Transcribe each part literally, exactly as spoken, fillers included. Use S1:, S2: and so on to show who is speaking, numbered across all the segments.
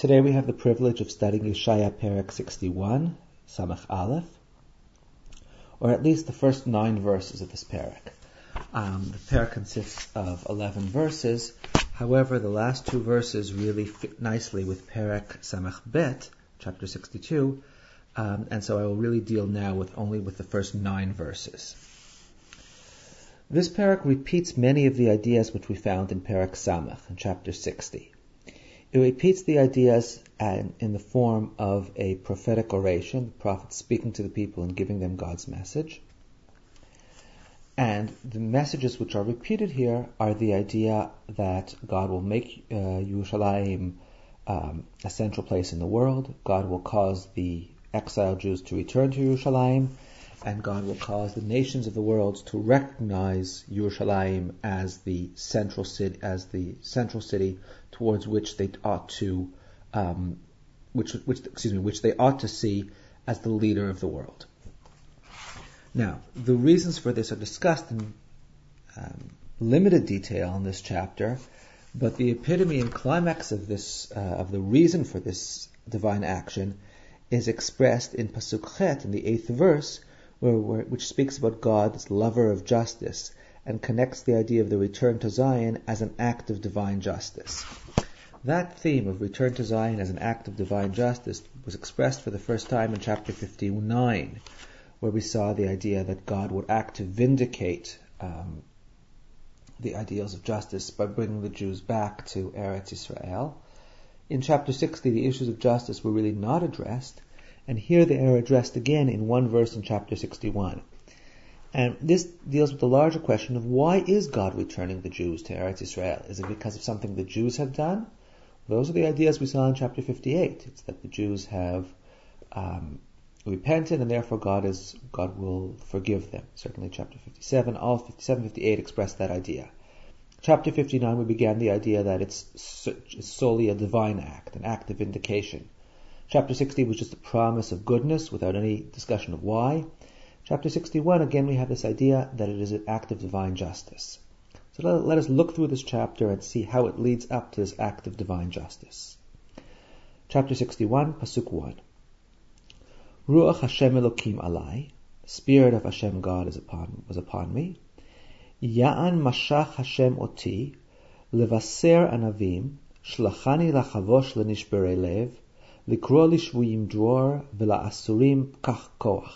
S1: Today we have the privilege of studying Yeshaya Perek sixty-one, Samach Aleph, or at least the first nine verses of this Perek. Um, the Perek consists of eleven verses. However, the last two verses really fit nicely with Perek Samach Bet, chapter sixty-two, um, and so I will really deal now with only with the first nine verses. This Perek repeats many of the ideas which we found in Perek Samach, in chapter sixty. It repeats the ideas in the form of a prophetic oration, the prophet speaking to the people and giving them God's message. And the messages which are repeated here are the idea that God will make uh, Yerushalayim um, a central place in the world, God will cause the exiled Jews to return to Yerushalayim, and God will cause the nations of the world to recognize Yerushalayim as the central city, as the central city towards which they ought to, um, which, which, excuse me, which they ought to see as the leader of the world. Now, the reasons for this are discussed in um, limited detail in this chapter, but the epitome and climax of this, uh, of the reason for this divine action, is expressed in Pasuk Chet, in the eighth verse, Where, where, which speaks about God's lover of justice and connects the idea of the return to Zion as an act of divine justice. That theme of return to Zion as an act of divine justice was expressed for the first time in chapter fifty-nine, where we saw the idea that God would act to vindicate um, the ideals of justice by bringing the Jews back to Eretz Yisrael. In chapter sixty, the issues of justice were really not addressed, and here they are addressed again in one verse in chapter sixty-one. And this deals with the larger question of why is God returning the Jews to Eretz Yisrael? Is it because of something the Jews have done? Those are the ideas we saw in chapter fifty-eight. It's that the Jews have um, repented and therefore God is God will forgive them. Certainly chapter fifty-seven, all fifty-seven, fifty-eight express that idea. Chapter fifty-nine, we began the idea that it's solely a divine act, an act of vindication. Chapter sixty was just a promise of goodness without any discussion of why. Chapter sixty-one, again, we have this idea that it is an act of divine justice. So let, let us look through this chapter and see how it leads up to this act of divine justice. Chapter sixty-one, Pasuk one. Ruach Hashem Elokim alai, Spirit of Hashem God is upon, was upon me. Ya'an mashach Hashem oti, levaser anavim, shlachani lachavosh lenishberei lev, Likro lishvuyim dror v'la'asurim kach koach.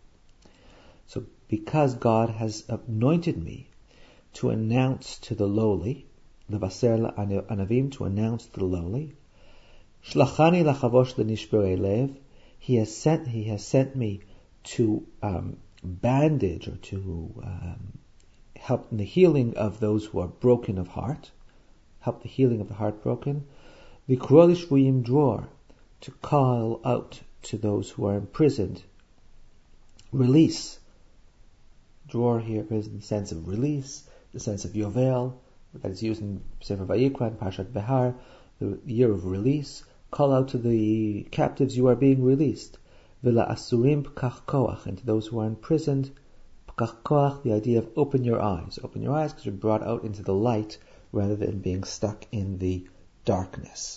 S1: So, because God has anointed me to announce to the lowly, levaser anavim, to announce to the lowly, shlachani lachavosh lenishberei lev, He has sent He has sent me to um, bandage or to um, help in the healing of those who are broken of heart, help the healing of the heartbroken. Likro lishvuyim dror, to call out to those who are imprisoned. Release. Dror here is in the sense of release, the sense of Yovel, that is used in Sefer Vayikra and Parshat Behar, the year of release. Call out to the captives, you are being released. V'la asurim p'kach koach, and to those who are imprisoned, p'kach koach, the idea of open your eyes. Open your eyes because you're brought out into the light rather than being stuck in the darkness.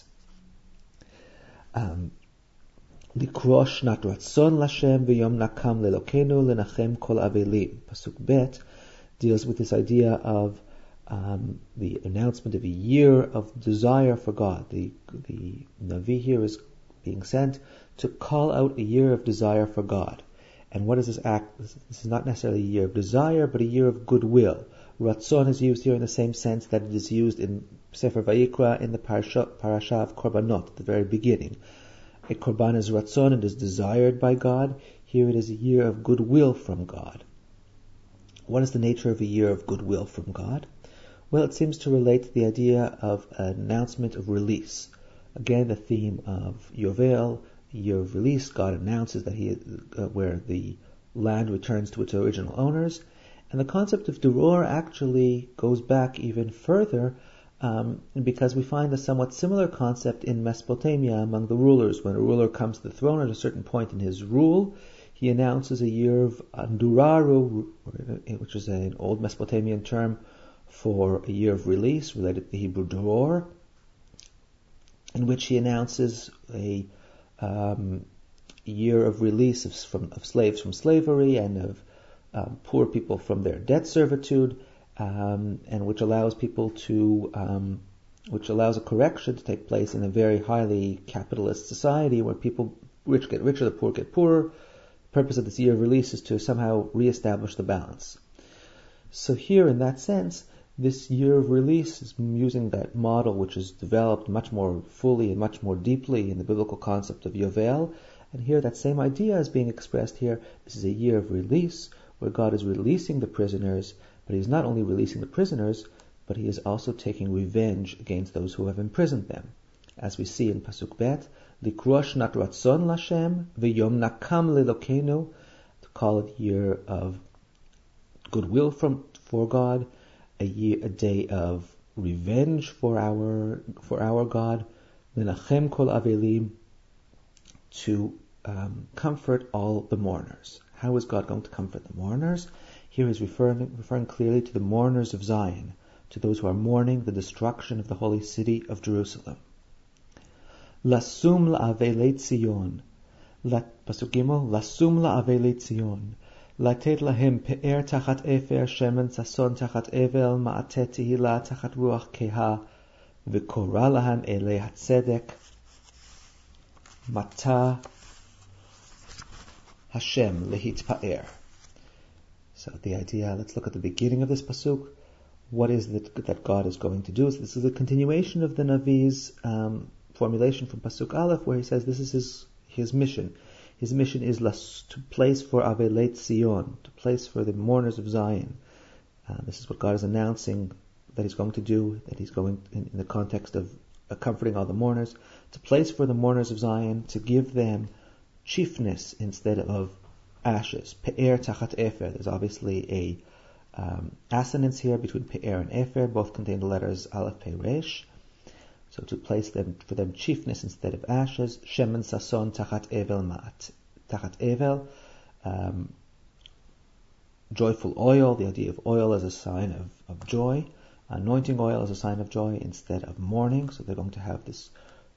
S1: Likro shnat ratzon l'Hashem v'yom nakam le'Elokeinu lenachem kol avelim. Pasuk Bet deals with this idea of um, the announcement of a year of desire for God. The the Navi here is being sent to call out a year of desire for God. And what is this act? This is not necessarily a year of desire, but a year of goodwill. Ratzon is used here in the same sense that it is used in Sefer Vayikra in the parasha, parasha of Korbanot, at the very beginning. A Korban is Ratzon, it is desired by God. Here it is a year of goodwill from God. What is the nature of a year of goodwill from God? Well, it seems to relate to the idea of an announcement of release. Again, the theme of Yovel, the year of release. God announces that he, uh, where the land returns to its original owners. And the concept of Duror actually goes back even further, um, because we find a somewhat similar concept in Mesopotamia among the rulers. When a ruler comes to the throne at a certain point in his rule, he announces a year of Anduraru, which is an old Mesopotamian term for a year of release related to the Hebrew Duror. in which he announces a um, year of release of, from, of slaves from slavery and of um, poor people from their debt servitude, um, and which allows people to, um, which allows a correction to take place in a very highly capitalist society where people rich get richer, the poor get poorer. The purpose of this year of release is to somehow reestablish the balance. So here, in that sense, this year of release is using that model which is developed much more fully and much more deeply in the biblical concept of Yovel. And here that same idea is being expressed here. This is a year of release where God is releasing the prisoners, but He's not only releasing the prisoners, but He is also taking revenge against those who have imprisoned them. As we see in Pasuk Bet, Likrosh Shnat Ratzon Lashem V'Yom Nakam Lelokenu, to call it year of goodwill from for God, a year, a day of revenge for our for our God, Menachem Kol Avelim, to um, comfort all the mourners. How is God going to comfort the mourners? Here he's referring referring clearly to the mourners of Zion, to those who are mourning the destruction of the holy city of Jerusalem. Lasum la'avelei Tzion, Pasuk Gimel, Lasum la'avelei Tzion, לתת להם פאר תחת אפר, שמן ששון תחת אבל, מעטה תהילה תחת רוח כהה, וקורא להן אלי הצדק, מטה Hashem lehitpa'er. So the idea, let's look at the beginning of this pasuk. What is it that God is going to do? So this is a continuation of the Navi's um, formulation from pasuk Aleph, where he says this is his his mission. His mission is to place for Avelei Tzion, to place for the mourners of Zion. Uh, this is what God is announcing that He's going to do, that He's going, in, in the context of uh, comforting all the mourners, to place for the mourners of Zion, to give them chiefness instead of ashes. Pe'er tachat efer. There's obviously a um, assonance here between pe'er and efer. Both contain the letters aleph, pe, resh. So to place them for them chiefness instead of ashes. Shemen sason tachat evel ma'at. Tachat evel. Um, joyful oil. The idea of oil as a sign of, of joy. Anointing oil as a sign of joy instead of mourning. So they're going to have this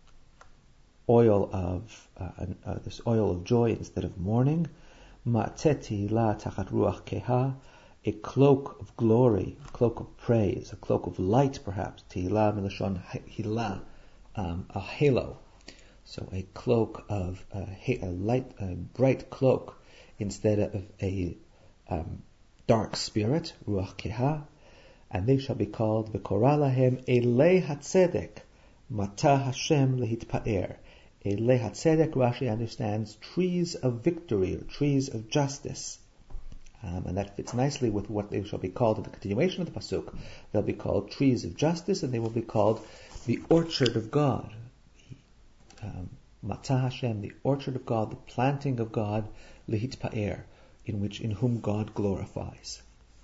S1: oil of uh, uh, this oil of joy instead of mourning. Ma'teti la tachat ruach keha, a cloak of glory, a cloak of praise, a cloak of light, perhaps. Tehila milashon hila, um, a halo. So a cloak of uh, a light, a bright cloak instead of a um, dark spirit, ruach keha. And they shall be called v'korah lahem elei hatzedek, mata Hashem lehitpa'er. Elei hatzedek, Rashi understands, trees of victory, or trees of justice. Um, and that fits nicely with what they shall be called in the continuation of the pasuk. They'll be called trees of justice, and they will be called the orchard of God. Um, Mata Hashem, the orchard of God, the planting of God, lehitpa'er, in which in whom God glorifies.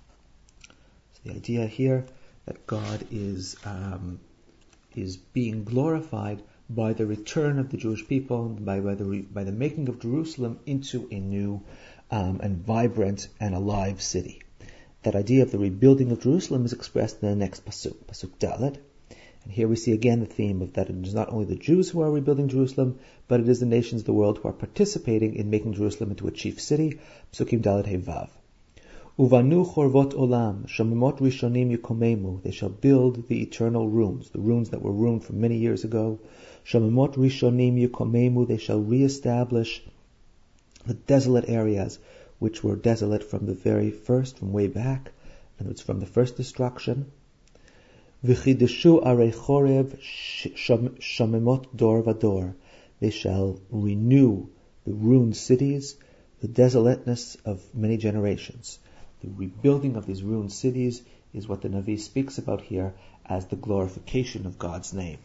S1: So the idea here that God is um, is being glorified by the return of the Jewish people, by, by the by the making of Jerusalem into a new um, and vibrant and alive city. That idea of the rebuilding of Jerusalem is expressed in the next pasuk, pasuk Dalet. And here we see again the theme of that it is not only the Jews who are rebuilding Jerusalem, but it is the nations of the world who are participating in making Jerusalem into a chief city. Pasukim Dalet Hey Vav. Uvanu chorvot olam, shamimot rishonim yukomemu. They shall build the eternal rooms, the rooms that were ruined from many years ago. Shamimot rishonim yukomemu. They shall reestablish the desolate areas which were desolate from the very first, from way back, and it's from the first destruction. V'chideshu arei chorev shamimot dor vador. They shall renew the ruined cities, the desolateness of many generations. The rebuilding of these ruined cities is what the Navi speaks about here as the glorification of God's name.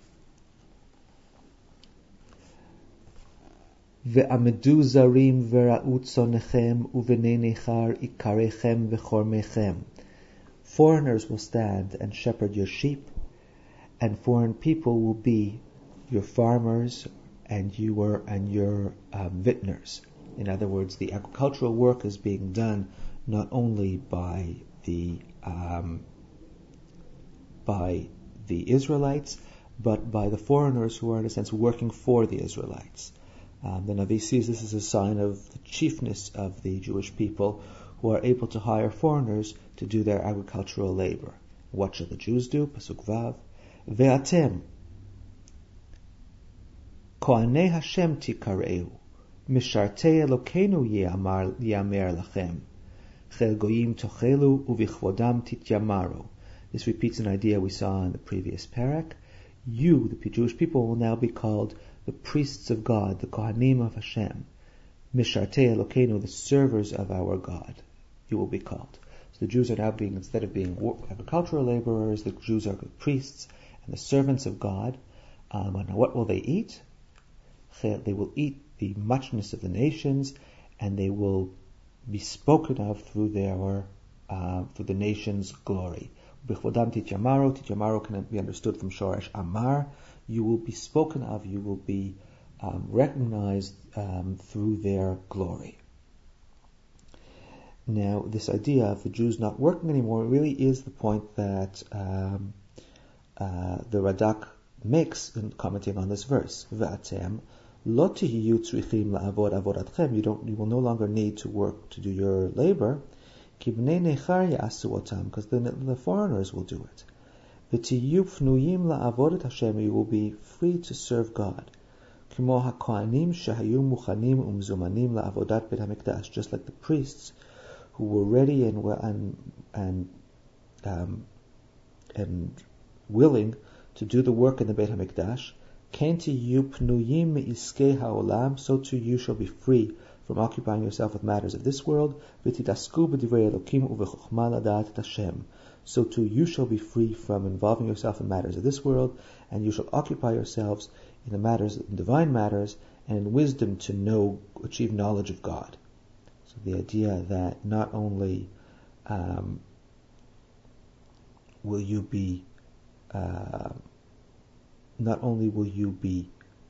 S1: Ve'amedu zarim vera'u tzonechem uvenei nechar ikarechem vechormechem. Foreigners will stand and shepherd your sheep, and foreign people will be your farmers and your and your um, vintners. In other words, the agricultural work is being done not only by the um, by the Israelites, but by the foreigners who are, in a sense, working for the Israelites. Um, the Navi sees this as a sign of the chiefness of the Jewish people, who are able to hire foreigners to do their agricultural labor. What shall the Jews do? Pasuk Vav. Ve'atem Kohanei Hashem tikareu, Mishartei Elokeinu yamer lachem, Chel goyim tochelu uvichvodam tityamaru. This repeats an idea we saw in the previous parak. You, the Jewish people, will now be called the priests of God, the Kohanim of Hashem. Mishartei Elokeinu, the servers of our God, you will be called. So the Jews are now being, instead of being agricultural laborers, the Jews are the priests and the servants of God. Um, and what will they eat? They will eat the muchness of the nations, and they will be spoken of through their uh, through the nation's glory. B'chvodam tityamaru. Tityamaru can be understood from shoresh amar. You will be spoken of. You will be um, recognized um, through their glory. Now, this idea of the Jews not working anymore really is the point that um, uh, the Radak makes in commenting on this verse. V'atem lo tihiyu tzrichim la'avod avodatchem. You don't, you will no longer need to work to do your labor. Ki bnei nechar ya'asu otam, because the, the foreigners will do it. V'tihiyu pnuyim la'avodat Hashem. You will be free to serve God. Kimo hakohanim shahayu muchanim umzumanim la'avodat bet hamikdash. Just like the priests who were ready and and and um, and willing to do the work in the Beit HaMikdash. Kenti yu pnuyim me'iskei ha'olam, so too you shall be free from occupying yourself with matters of this world. V'tidasku b'divrei Elokim u'v'chokhma ladat et Hashem. So too you shall be free from involving yourself in matters of this world, and you shall occupy yourselves in the matters, in divine matters, and in wisdom to know, achieve knowledge of God. So the idea that not only um, will you be, uh, not only will you be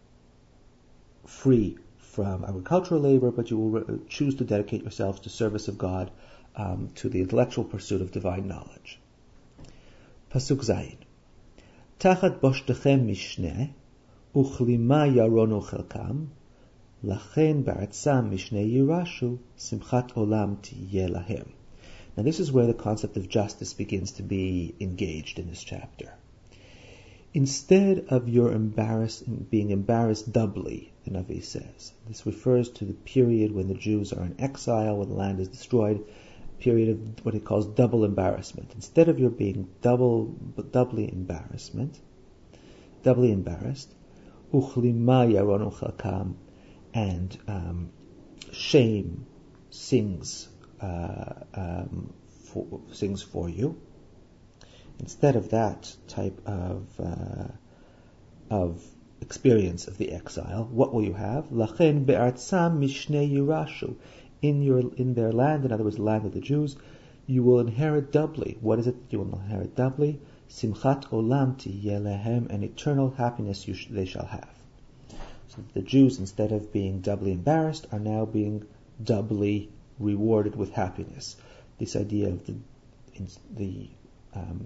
S1: free from agricultural labor, but you will re- choose to dedicate yourselves to service of God, um, to the intellectual pursuit of divine knowledge. Pasuk Zayin. Tachat boshtechem mishneh, uchlima yaronu chelkam, Lachen ba'atzam mishnei yirashu simchat olam tiyeh lahem. Now this is where the concept of justice begins to be engaged in this chapter. Instead of your embarrassed, being embarrassed doubly, the Navi says, this refers to the period when the Jews are in exile, when the land is destroyed, a period of what he calls double embarrassment. Instead of your being double, doubly embarrassment, doubly embarrassed, uchlima yaronu chelkam, and um, shame sings uh, um, for, sings for you. Instead of that type of uh, of experience of the exile, what will you have? Lachen be'artzam mishnei yirashu. In your in their land, in other words, the land of the Jews, you will inherit doubly. What is it that you will inherit doubly? Simchat olam tiyeh lehem, an eternal happiness you sh- they shall have. So the Jews, instead of being doubly embarrassed, are now being doubly rewarded with happiness. This idea of the the um,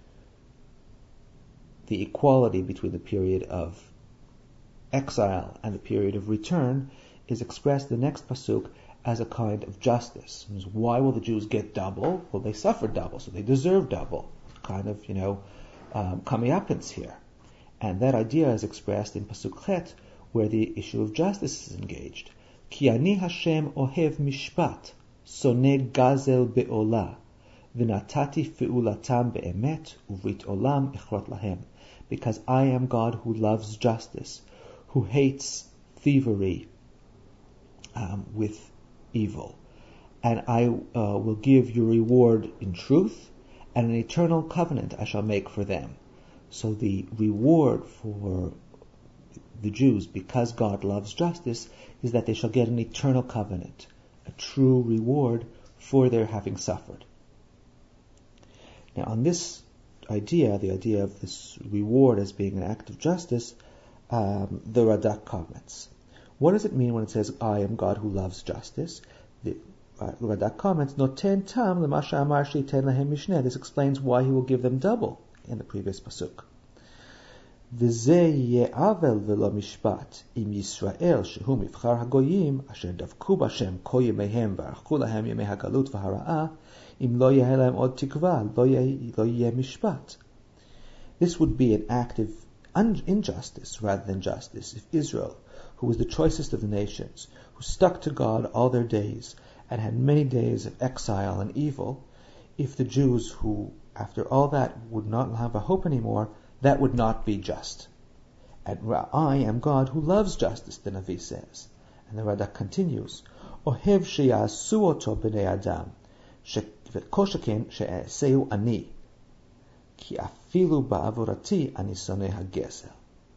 S1: the equality between the period of exile and the period of return is expressed in the next pasuk as a kind of justice. Why will the Jews get double? Well, they suffered double, so they deserve double. Kind of, you know, um, comeuppance here. And that idea is expressed in pasuk chet, where the issue of justice is engaged. Ki ani Hashem ohev mishpat, soneh gazel be'olah, v'natati fe'ulatam be'emet, uvrit olam echrot lahem. Because I am God who loves justice, who hates thievery um, with evil. And I uh, will give you reward in truth, and an eternal covenant I shall make for them. So the reward for the Jews, because God loves justice, is that they shall get an eternal covenant, a true reward for their having suffered. Now, on this idea, the idea of this reward as being an act of justice, um, the Radak comments. What does it mean when it says, I am God who loves justice? The uh, Radak comments, Noten tam l'masha amar she'iten lahem mishneh. This explains why he will give them double in the previous pasuk. וזה יהיה עוול ולא משפט, אם ישראל שהוא מבחר הגויים, אשר דבקו בשם כל ימיהם וערכו להם ימי הגלות והרעה, אם לא יהיה להם עוד תקווה, לא יהיה, לא יהיה משפט. This would be an act of injustice rather than justice if Israel, who was the choicest of the nations, who stuck to God all their days and had many days of exile and evil, if the Jews who, after all that, would not have a hope anymore, that would not be just. And I am God who loves justice, the Navi says. And the Radak continues, Ohev sheyasu oto b'nei adam, v'kol sheken she'aseu ani, ki afilu ba'avorati ani soneh hagezel.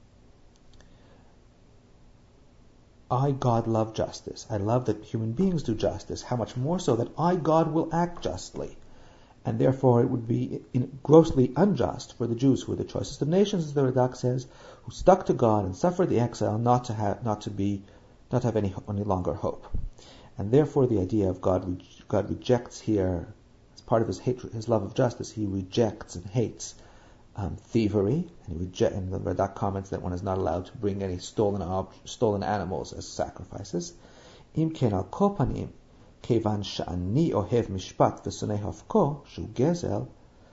S1: I, God, love justice. I love that human beings do justice. How much more so that I, God, will act justly. And therefore it would be grossly unjust for the Jews, who were the choicest of nations, as the Radak says, who stuck to God and suffered the exile, not to have, not to be, not to have any any longer hope. And therefore, the idea of God, God rejects here, as part of his hatred, his love of justice, he rejects and hates um, thievery, and, he reject, and the Radak comments that one is not allowed to bring any stolen ob- stolen animals as sacrifices. Im ken al kol panim, כיוון שאני אוהב משפט ושונא הפקו, שהוא גזל,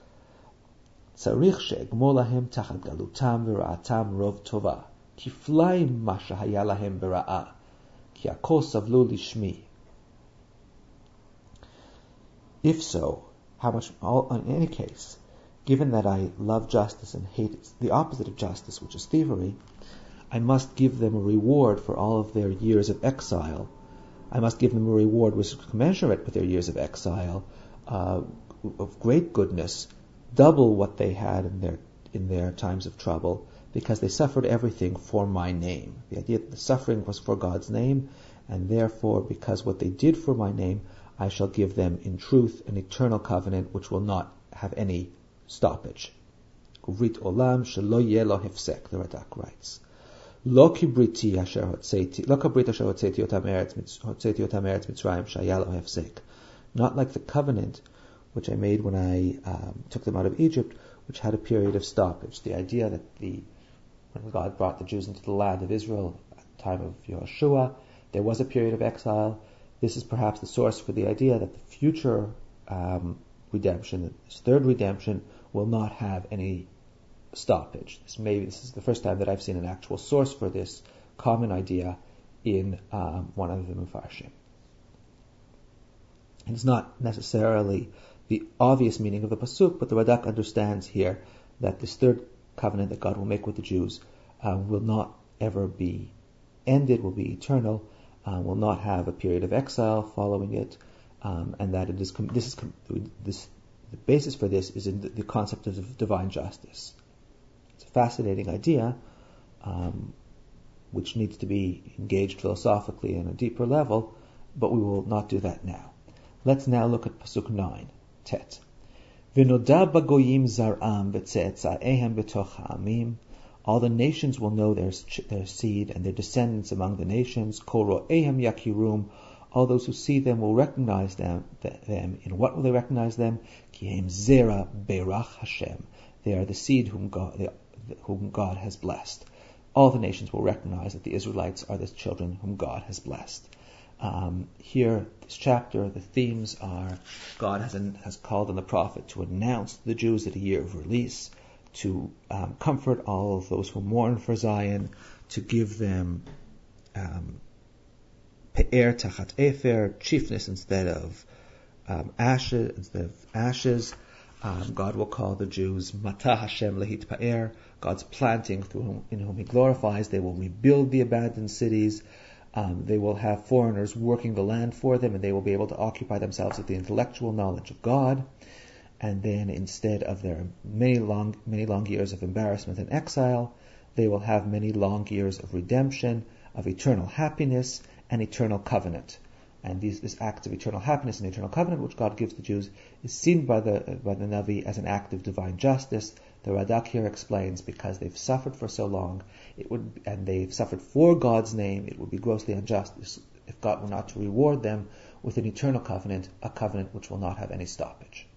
S1: צריך שאגמול להם תחת גלותם ורעתם רוב טובה, כפליים מה שהיה להם ברעה, כי הכל סבלו לשמי. If so, how much, in any case, given that I love justice and hate the opposite of justice, which is thievery, I must give them a reward for all of their years of exile. I must give them a reward which is commensurate with their years of exile, uh, of great goodness, double what they had in their in their times of trouble, because they suffered everything for my name. The idea that the suffering was for God's name, and therefore, because what they did for my name, I shall give them in truth an eternal covenant which will not have any stoppage. Uvrit olam shelo yeh lo hefsek, the Radak writes. לא כברית אשר הוצאתי, לא כברית אשר הוצאתי אותם מארץ מצרים שהיה לו הפסק. Not like the covenant which I made when I um, took them out of Egypt, which had a period of stoppage. The idea that the when God brought the Jews into the land of Israel at the time of Yehoshua, there was a period of exile. This is perhaps the source for the idea that the future um, redemption, this third redemption, will not have any stoppage. This maybe this is the first time that I've seen an actual source for this common idea in um, one of the Mefarshim. And it's not necessarily the obvious meaning of the pasuk, but the Radak understands here that this third covenant that God will make with the Jews uh, will not ever be ended, will be eternal, uh, will not have a period of exile following it, um, and that it is com- this is com- this the basis for this is in the, the concept of divine justice. It's a fascinating idea, um, which needs to be engaged philosophically on a deeper level, but we will not do that now. Let's now look at Pasuk nine, Tet. V'noda bagoyim zar'am v'tze'etza'ehem b'toch ha'amim. All the nations will know their, their seed and their descendants among the nations. Kol ro'ehem yakirum. All those who see them will recognize them. them. In what will they recognize them? Ki hem zera berach Hashem. They are the seed whom God, they, whom God has blessed. All the nations will recognize that the Israelites are the children whom God has blessed. Um, here, this chapter, the themes are God has, has called on the prophet to announce to the Jews that a year of release, to um, comfort all of those who mourn for Zion, to give them um, pe'er tachat efer, chiefness instead of um, ashes. Instead of ashes, um, God will call the Jews Mata Hashem lehit pa'er, God's planting through whom, in whom He glorifies. They will rebuild the abandoned cities. Um, they will have foreigners working the land for them, and they will be able to occupy themselves with the intellectual knowledge of God. And then, instead of their many long, many long years of embarrassment and exile, they will have many long years of redemption, of eternal happiness, and eternal covenant. And these, this act of eternal happiness and eternal covenant, which God gives the Jews, is seen by the by the Navi as an act of divine justice. The Radak here explains, because they've suffered for so long, it would, and they've suffered for God's name, it would be grossly unjust if God were not to reward them with an eternal covenant, a covenant which will not have any stoppage.